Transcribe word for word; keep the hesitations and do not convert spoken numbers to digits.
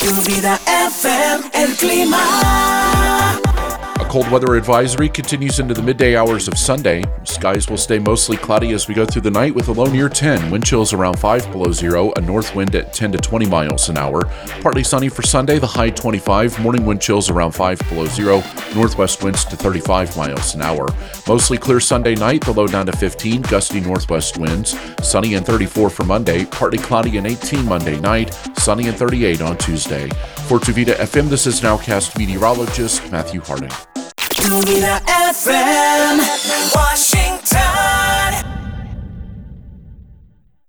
Tu Vida F M, el clima. A cold weather advisory continues into the midday hours of Sunday. Skies will stay mostly cloudy as we go through the night with a low near ten. Wind chills around five below zero. A north wind at ten to twenty miles an hour. Partly sunny for Sunday, the high twenty-five. Morning wind chills around five below zero. Northwest winds to thirty-five miles an hour. Mostly clear Sunday night, the low down to fifteen. Gusty northwest winds. Sunny and thirty-four for Monday. Partly cloudy and eighteen Monday night. Sunny and thirty-eight on Tuesday. For Tu Vida F M, this is Nowcast meteorologist Matthew Harding. Tu Vida F M, Washington.